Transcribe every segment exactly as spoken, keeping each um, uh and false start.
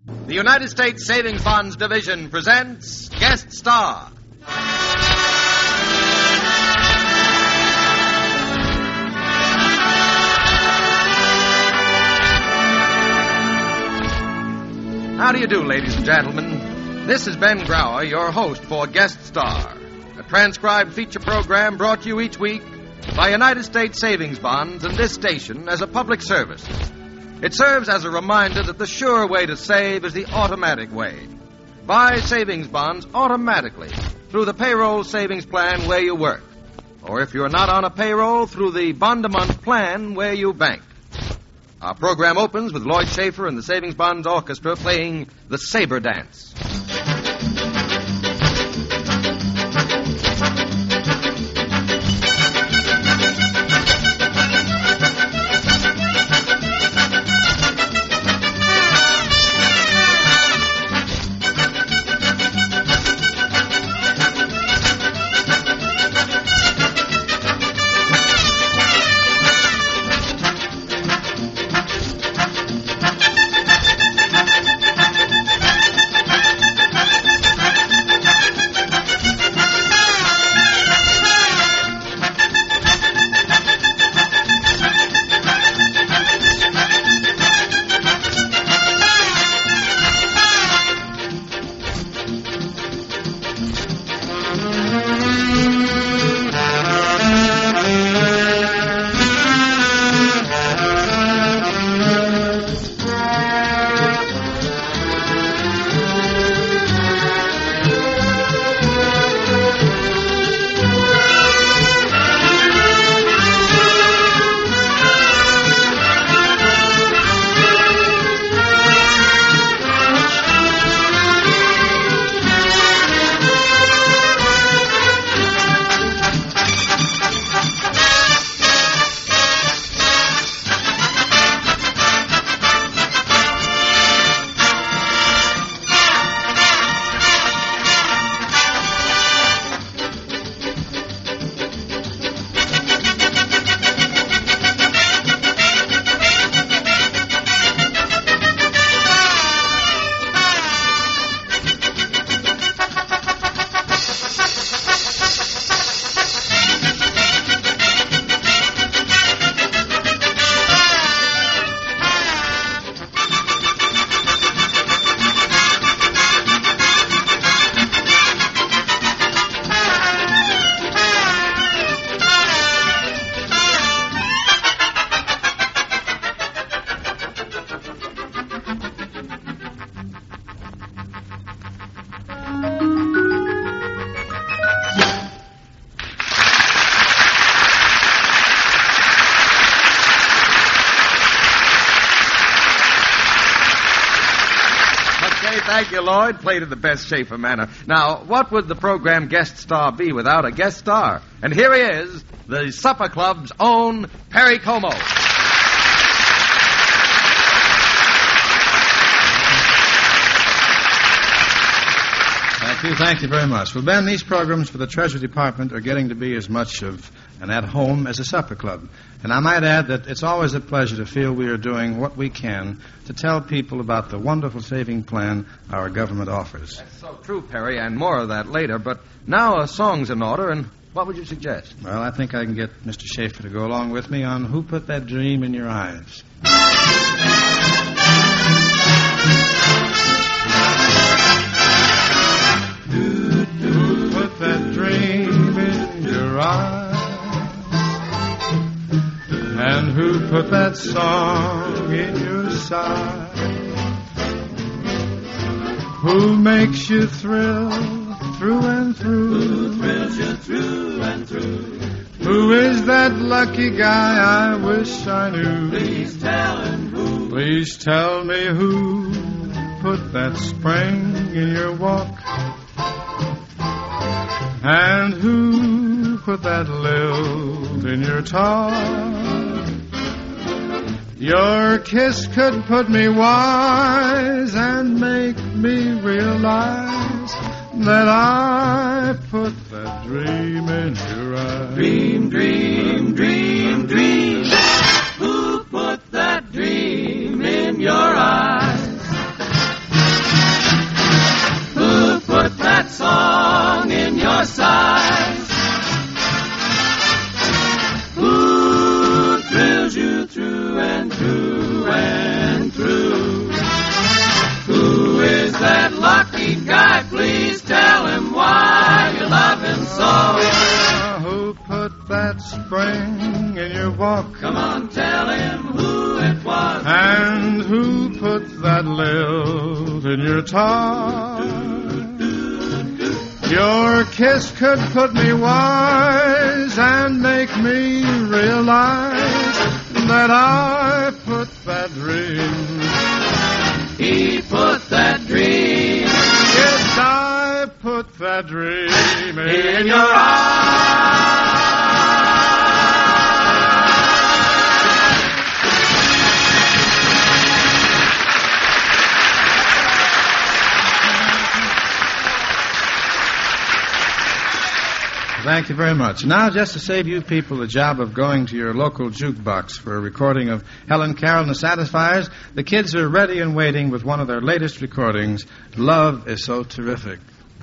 The United States Savings Bonds Division presents Guest Star. How do you do, ladies and gentlemen? This is Ben Grauer, your host for Guest Star, a transcribed feature program brought to you each week by United States Savings Bonds and this station as a public service. It serves as a reminder that the sure way to save is the automatic way. Buy savings bonds automatically through the payroll savings plan where you work. Or if you're not on a payroll, through the bond-a-month plan where you bank. Our program opens with Lloyd Schaefer and the Savings Bonds Orchestra playing the Saber Dance. Thank you, Lloyd. Played in the best Schaefer manner. Now, what would the program Guest Star be without a guest star? And here he is, the Supper Club's own Perry Como. Thank you, thank you very much. Well, Ben, these programs for the Treasury Department are getting to be as much of an at-home as a supper club. And I might add that it's always a pleasure to feel we are doing what we can to tell people about the wonderful saving plan our government offers. That's so true, Perry, and more of that later. But now a song's in order, and what would you suggest? Well, I think I can get Mister Schaefer to go along with me on Who Put That Dream in Your Eyes. Who put that dream in your eyes? And who put that song in your side? Who makes you thrill through and through? Who thrills you through and through? Who is that lucky guy I wish I knew? Please tell him who. Please tell me who put that spring in your walk? And who put that lilt in your talk? Your kiss could put me wise and make me realize that I put that dream in your eyes. Dream, dream, dream, dream. Who put that dream in your eyes? your walk? Come on, tell him who it was. And who put that lilt in your talk? Your kiss could put me wise and make me realize that I put that dream. He put that dream. Yes, I put that dream in, In your eyes. Thank you very much. Now, just to save you people the job of going to your local jukebox for a recording of Helen Carroll and the Satisfiers, the kids are ready and waiting with one of their latest recordings, Love is So Terrific.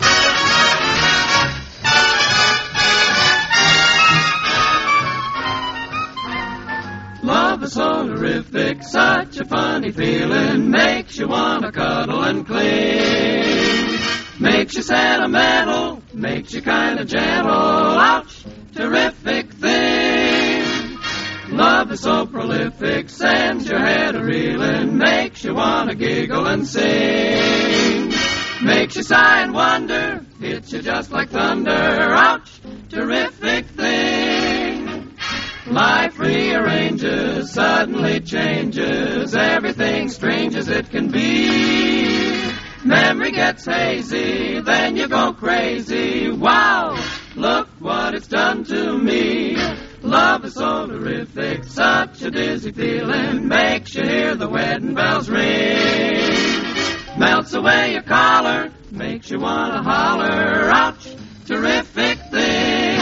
Love is so terrific, such a funny feeling, makes you want to cuddle and cling. Makes you sentimental, makes you kind of gentle, ouch, terrific thing. Love is so prolific, sends your head a-reeling, makes you want to giggle and sing. Makes you sigh and wonder, hits you just like thunder, ouch, terrific thing. Life rearranges, suddenly changes, everything strange as it can be. Memory gets hazy, then you go crazy. Wow, look what it's done to me. Love is so terrific, such a dizzy feeling, makes you hear the wedding bells ring. Melts away your collar, makes you want to holler, ouch, terrific thing.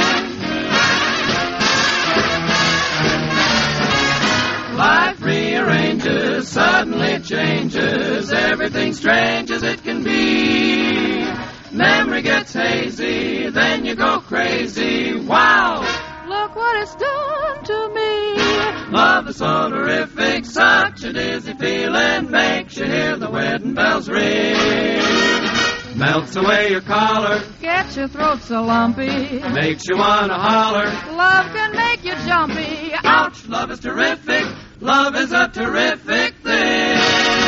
Life rearranges, suddenly changes, everything strange as it can be. Memory gets hazy, then you go crazy. Wow, look what it's done to me. Love is so terrific, such a dizzy feeling, makes you hear the wedding bells ring. Melts away your collar, Gets your throat so lumpy. makes you want to holler. Love can make you jumpy. Ouch, love is terrific. Love is a terrific thing.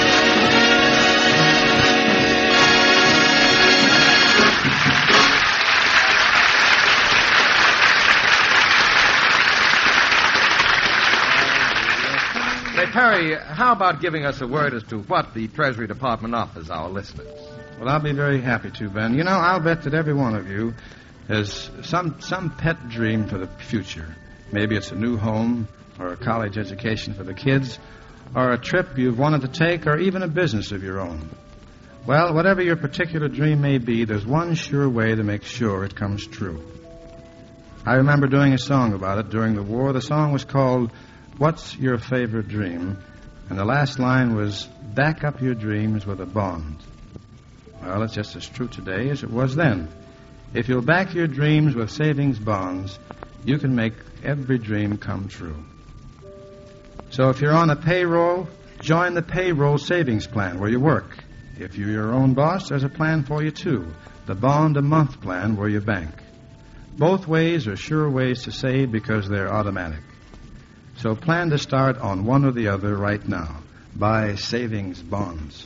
Say, Perry, how about giving us a word as to what the Treasury Department offers our listeners? Well, I'll be very happy to, Ben. You know, I'll bet that every one of you has some some pet dream for the future. Maybe it's a new home, or a college education for the kids, or a trip you've wanted to take, or even a business of your own. Well, whatever your particular dream may be, there's one sure way to make sure it comes true. I remember doing a song about it during the war. The song was called What's Your Favorite Dream? And the last line was, back up your dreams with a bond. Well, it's just as true today as it was then. If you'll back your dreams with savings bonds, you can make every dream come true. So if you're on a payroll, join the payroll savings plan where you work. If you're your own boss, there's a plan for you, too, the bond-a-month plan where you bank. Both ways are sure ways to save because they're automatic. So plan to start on one or the other right now. Buy savings bonds.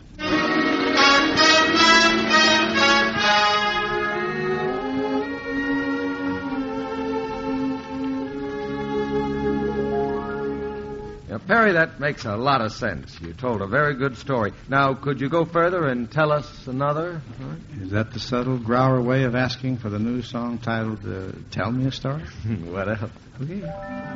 Now, Perry, that makes a lot of sense. You told a very good story. Now, could you go further and tell us another? Is that the subtle Grauer way of asking for the new song titled uh, Tell Me a Story? What else? Okay.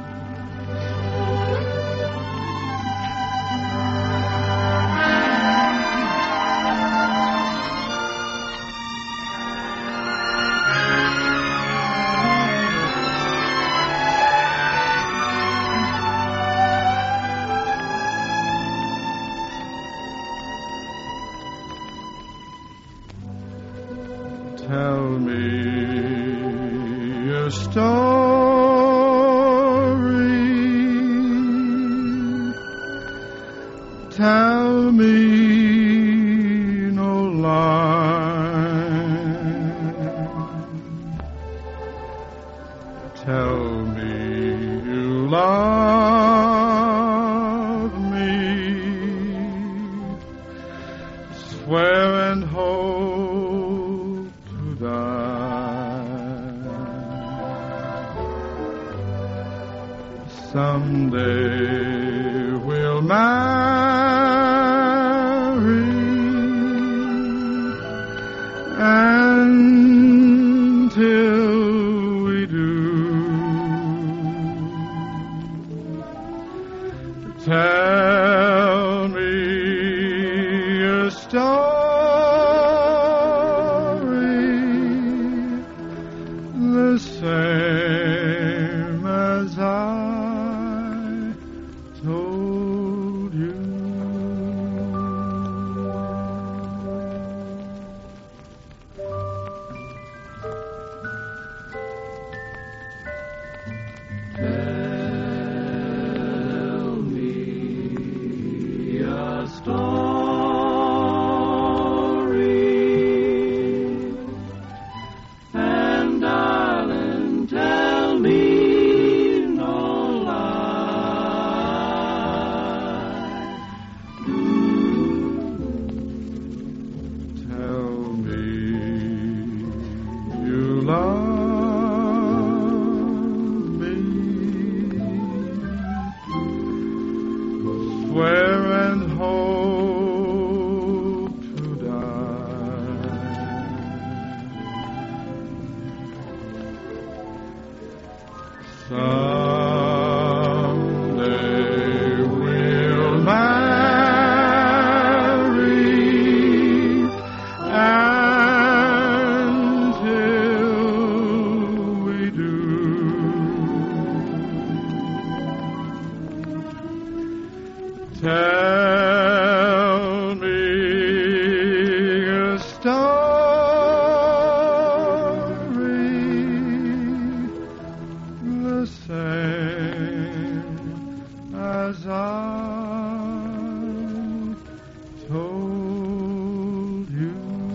Tell me a story. Tell me no lie. Tell me you love swear and hope to die. Someday we'll marry, until we do, tell me a story the same as I told you. Tell me a story, and darling, tell me no lie. Tell me you love me. Swear and hope to die. Someday we'll marry, until we do, tell me a story the same as I told you.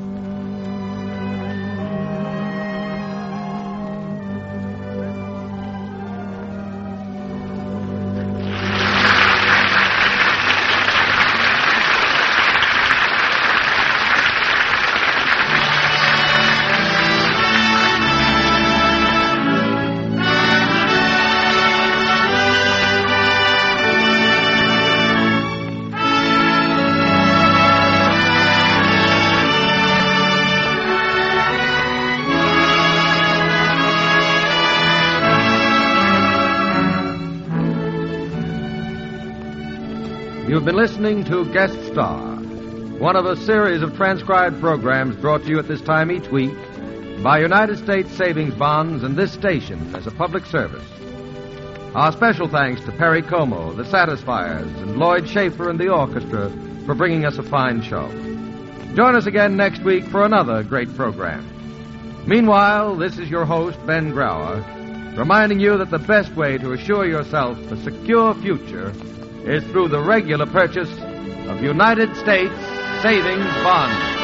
You've been listening to Guest Star, one of a series of transcribed programs brought to you at this time each week by United States Savings Bonds and this station as a public service. Our special thanks to Perry Como, the Satisfiers, and Lloyd Schaefer and the orchestra for bringing us a fine show. Join us again next week for another great program. Meanwhile, this is your host, Ben Grauer, reminding you that the best way to assure yourself a secure future is through the regular purchase of United States Savings Bonds.